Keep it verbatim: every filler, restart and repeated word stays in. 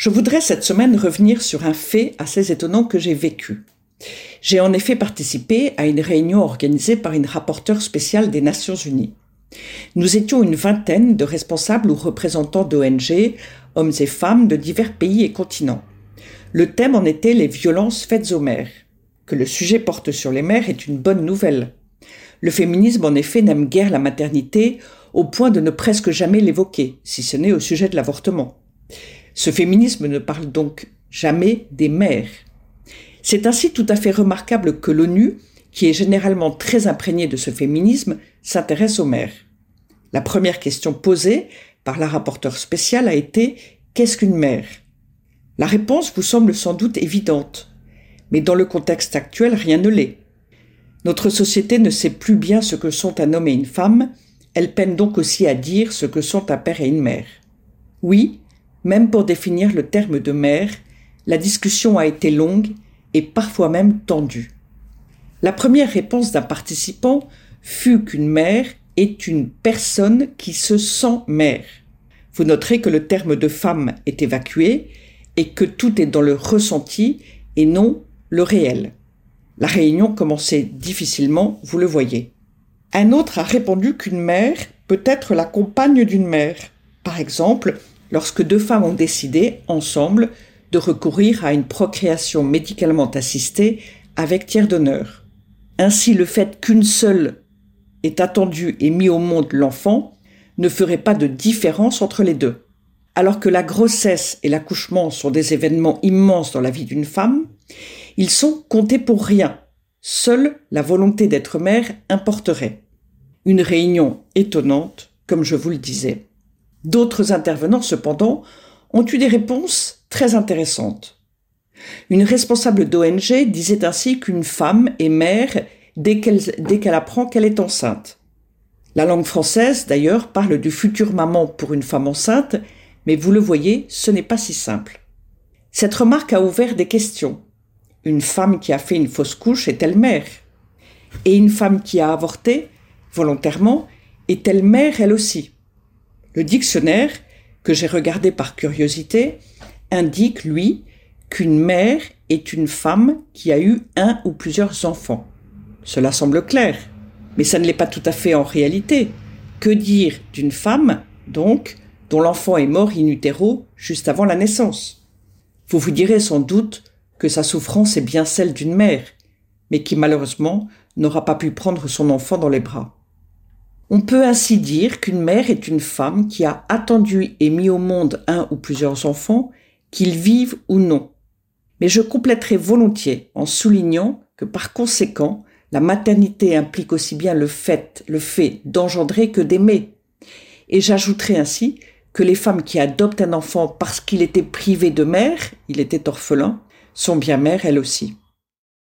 Je voudrais cette semaine revenir sur un fait assez étonnant que j'ai vécu. J'ai en effet participé à une réunion organisée par une rapporteure spéciale des Nations Unies. Nous étions une vingtaine de responsables ou représentants d'O N G, hommes et femmes de divers pays et continents. Le thème en était les violences faites aux mères. Que le sujet porte sur les mères est une bonne nouvelle. Le féminisme en effet n'aime guère la maternité au point de ne presque jamais l'évoquer, si ce n'est au sujet de l'avortement. Ce féminisme ne parle donc jamais des mères. C'est ainsi tout à fait remarquable que l'ONU, qui est généralement très imprégnée de ce féminisme, s'intéresse aux mères. La première question posée par la rapporteure spéciale a été « Qu'est-ce qu'une mère ?» La réponse vous semble sans doute évidente, mais dans le contexte actuel, rien ne l'est. Notre société ne sait plus bien ce que sont un homme et une femme, elle peine donc aussi à dire ce que sont un père et une mère. Oui, même pour définir le terme de mère, la discussion a été longue et parfois même tendue. La première réponse d'un participant fut qu'une mère est une personne qui se sent mère. Vous noterez que le terme de femme est évacué et que tout est dans le ressenti et non le réel. La réunion commençait difficilement, vous le voyez. Un autre a répondu qu'une mère peut être la compagne d'une mère. Par exemple, lorsque deux femmes ont décidé, ensemble, de recourir à une procréation médicalement assistée avec tiers donneur. Ainsi, le fait qu'une seule ait attendu et mis au monde l'enfant ne ferait pas de différence entre les deux. Alors que la grossesse et l'accouchement sont des événements immenses dans la vie d'une femme, ils sont comptés pour rien. Seule la volonté d'être mère importerait. Une réunion étonnante, comme je vous le disais. D'autres intervenants, cependant, ont eu des réponses très intéressantes. Une responsable d'O N G disait ainsi qu'une femme est mère dès qu'elle, dès qu'elle apprend qu'elle est enceinte. La langue française, d'ailleurs, parle du futur maman pour une femme enceinte, mais vous le voyez, ce n'est pas si simple. Cette remarque a ouvert des questions. Une femme qui a fait une fausse couche est-elle mère ? Et une femme qui a avorté, volontairement, est-elle mère elle aussi ? Le dictionnaire, que j'ai regardé par curiosité, indique, lui, qu'une mère est une femme qui a eu un ou plusieurs enfants. Cela semble clair, mais ça ne l'est pas tout à fait en réalité. Que dire d'une femme, donc, dont l'enfant est mort in utero juste avant la naissance ? Vous vous direz sans doute que sa souffrance est bien celle d'une mère, mais qui malheureusement n'aura pas pu prendre son enfant dans les bras. On peut ainsi dire qu'une mère est une femme qui a attendu et mis au monde un ou plusieurs enfants, qu'ils vivent ou non. Mais je compléterai volontiers en soulignant que par conséquent, la maternité implique aussi bien le fait, le fait d'engendrer que d'aimer. Et j'ajouterai ainsi que les femmes qui adoptent un enfant parce qu'il était privé de mère, il était orphelin, sont bien mères elles aussi.